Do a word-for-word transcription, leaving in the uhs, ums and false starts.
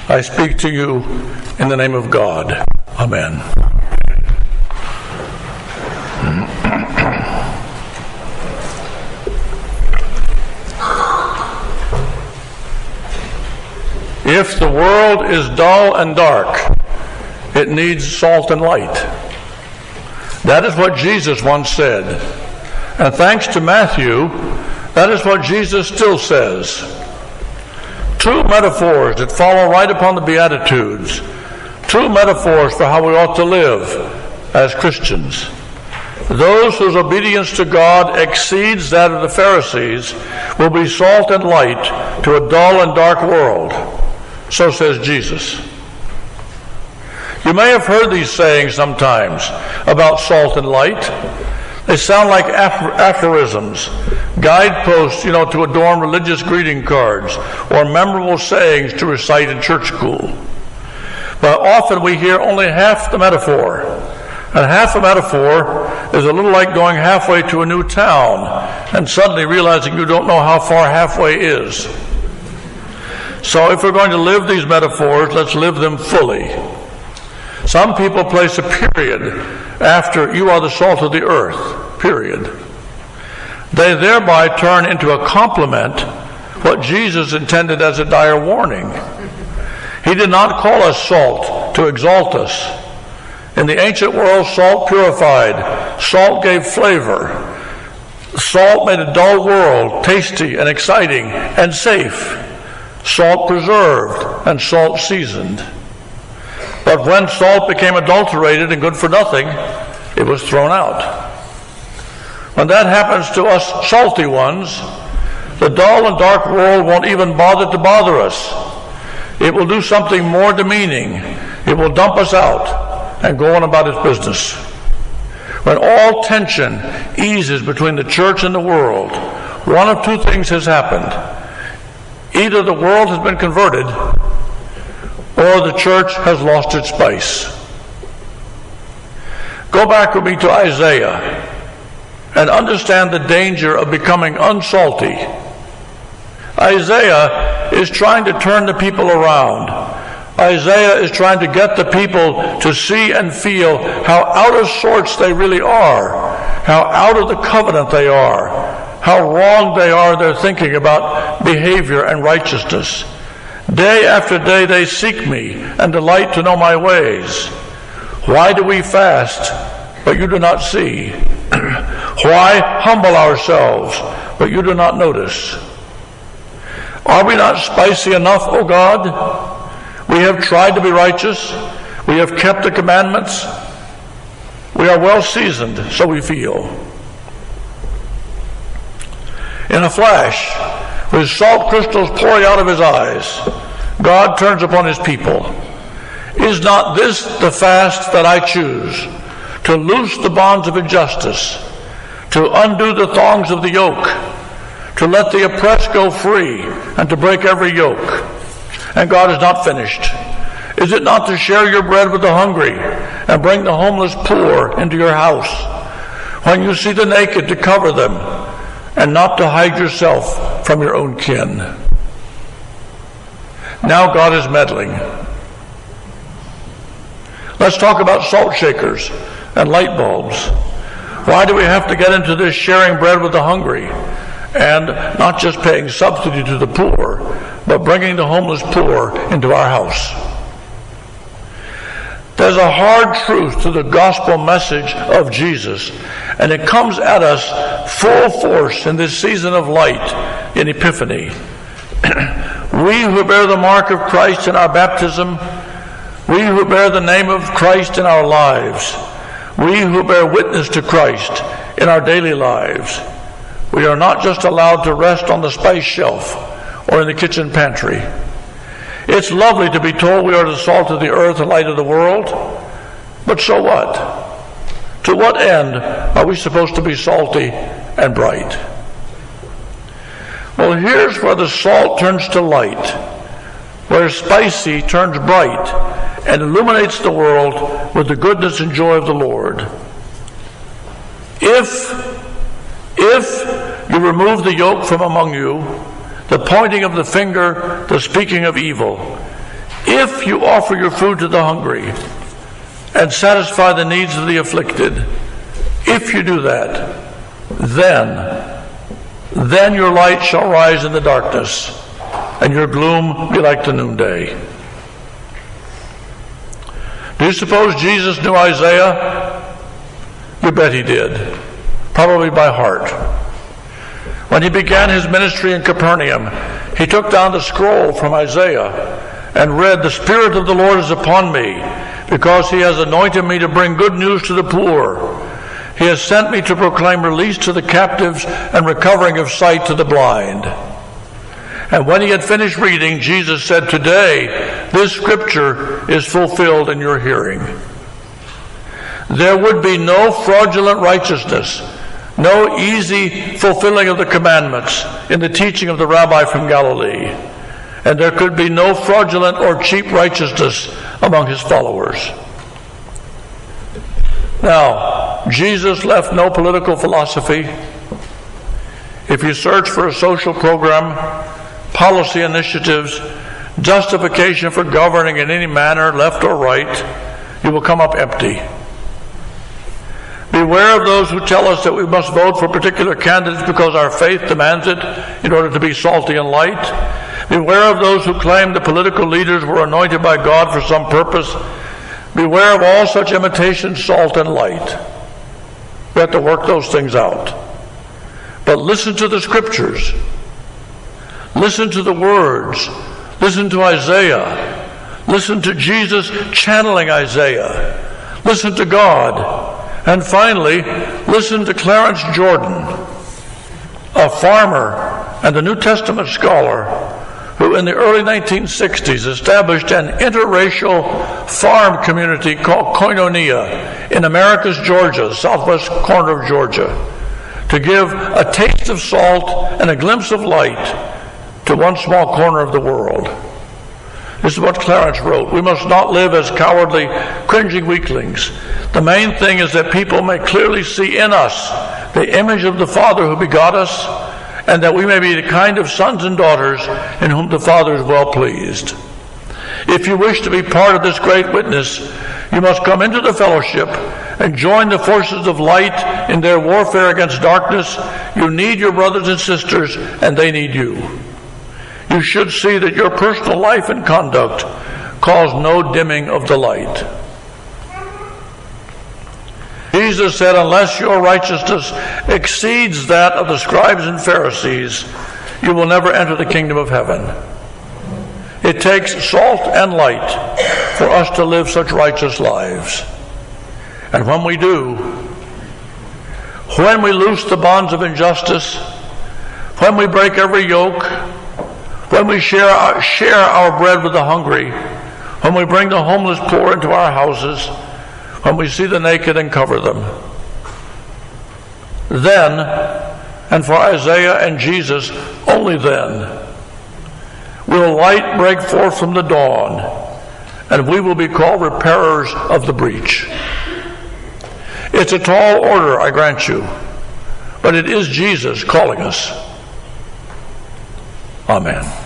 I speak to you in the name of God. Amen. If the world is dull and dark, it needs salt and light. That is what Jesus once said. And thanks to Matthew, that is what Jesus still says. Two metaphors that follow right upon the Beatitudes. Two metaphors for how we ought to live as Christians. Those whose obedience to God exceeds that of the Pharisees will be salt and light to a dull and dark world. So says Jesus. You may have heard these sayings sometimes about salt and light. They sound like aphorisms, guideposts, you know, to adorn religious greeting cards, or memorable sayings to recite in church school. But often we hear only half the metaphor. And half a metaphor is a little like going halfway to a new town and suddenly realizing you don't know how far halfway is. So if we're going to live these metaphors, let's live them fully. Some people place a period after "you are the salt of the earth," period. They thereby turn into a compliment what Jesus intended as a dire warning. He did not call us salt to exalt us. In the ancient world, salt purified. Salt gave flavor. Salt made a dull world tasty and exciting and safe. Salt preserved and salt seasoned. But when salt became adulterated and good for nothing, it was thrown out. When that happens to us salty ones, the dull and dark world won't even bother to bother us. It will do something more demeaning. It will dump us out and go on about its business. When all tension eases between the church and the world, one of two things has happened. Either the world has been converted, or the church has lost its spice. Go back with me to Isaiah and understand the danger of becoming unsalty. Isaiah is trying to turn the people around. Isaiah is trying to get the people to see and feel how out of sorts they really are, how out of the covenant they are, how wrong they are their thinking about behavior and righteousness. Day after day they seek me and delight to know my ways. Why do we fast, but you do not see? Why humble ourselves, but you do not notice? Are we not spicy enough, O God? We have tried to be righteous. We have kept the commandments. We are well seasoned, so we feel. In a flash, with salt crystals pouring out of his eyes, God turns upon his people. Is not this the fast that I choose? To loose the bonds of injustice, to undo the thongs of the yoke, to let the oppressed go free, and to break every yoke. And God is not finished. Is it not to share your bread with the hungry and bring the homeless poor into your house? When you see the naked, to cover them and not to hide yourself from your own kin. Now God is meddling. Let's talk about salt shakers and light bulbs. Why do we have to get into this sharing bread with the hungry and not just paying subsidy to the poor, but bringing the homeless poor into our house? There's a hard truth to the gospel message of Jesus, and it comes at us full force in this season of light in Epiphany. We who bear the mark of Christ in our baptism, we who bear the name of Christ in our lives, we who bear witness to Christ in our daily lives, we are not just allowed to rest on the spice shelf or in the kitchen pantry. It's lovely to be told we are the salt of the earth and light of the world, but so what? To what end are we supposed to be salty and bright? Well, here's where the salt turns to light, where spicy turns bright and illuminates the world with the goodness and joy of the Lord. If, if you remove the yoke from among you, the pointing of the finger, the speaking of evil, if If you offer your food to the hungry and satisfy the needs of the afflicted, if you do that, then, then your light shall rise in the darkness, and your gloom be like the noonday. Do you suppose Jesus knew Isaiah? You bet he did. Probably by heart. When he began his ministry in Capernaum, he took down the scroll from Isaiah and read, "The Spirit of the Lord is upon me, because he has anointed me to bring good news to the poor. He has sent me to proclaim release to the captives and recovering of sight to the blind." And when he had finished reading, Jesus said, "Today this scripture is fulfilled in your hearing." There would be no fraudulent righteousness, no easy fulfilling of the commandments in the teaching of the rabbi from Galilee. And there could be no fraudulent or cheap righteousness among his followers. Now, Jesus left no political philosophy. If you search for a social program, policy initiatives, justification for governing in any manner, left or right, you will come up empty. Beware of those who tell us that we must vote for particular candidates because our faith demands it in order to be salty and light. Beware of those who claim the political leaders were anointed by God for some purpose. Beware of all such imitations, salt and light. We have to work those things out. But listen to the scriptures. Listen to the words. Listen to Isaiah. Listen to Jesus channeling Isaiah. Listen to God. And finally, listen to Clarence Jordan, a farmer and a New Testament scholar who in the early nineteen sixties established an interracial farm community called Koinonia in Americus Georgia, southwest corner of Georgia, to give a taste of salt and a glimpse of light to one small corner of the world. This is what Clarence wrote. "We must not live as cowardly, cringing weaklings. The main thing is that people may clearly see in us the image of the Father who begot us, and that we may be the kind of sons and daughters in whom the Father is well pleased. If you wish to be part of this great witness, you must come into the fellowship and join the forces of light in their warfare against darkness. You need your brothers and sisters, and they need you. You should see that your personal life and conduct cause no dimming of the light." Jesus said, "Unless your righteousness exceeds that of the scribes and Pharisees, you will never enter the kingdom of heaven." It takes salt and light for us to live such righteous lives. And when we do, when we loose the bonds of injustice, when we break every yoke, when we share our, share our bread with the hungry, when we bring the homeless poor into our houses, when we see the naked and cover them, then, and for Isaiah and Jesus, only then, will light break forth from the dawn, and we will be called repairers of the breach. It's a tall order, I grant you, but it is Jesus calling us. Amen.